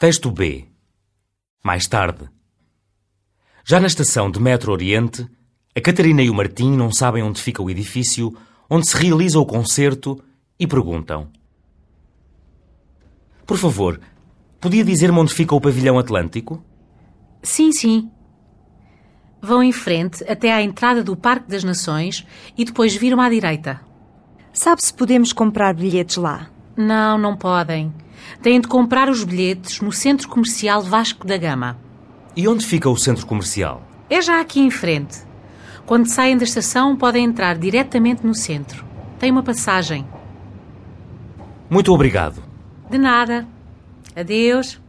Texto B. Mais tarde. Já na estação de Metro Oriente, a Catarina e o Martim não sabem onde fica o edifício onde se realiza o concerto e perguntam: por favor, podia dizer-me onde fica o pavilhão Atlântico? Sim. Vão em frente até à entrada do Parque das Nações e depois viram à direita. Sabe se podemos comprar bilhetes lá? Não podem. Têm de comprar os bilhetes no Centro Comercial Vasco da Gama. E onde fica o centro comercial? É já aqui em frente. Quando saem da estação, podem entrar diretamente no centro. Tem uma passagem. Muito obrigado. De nada. Adeus.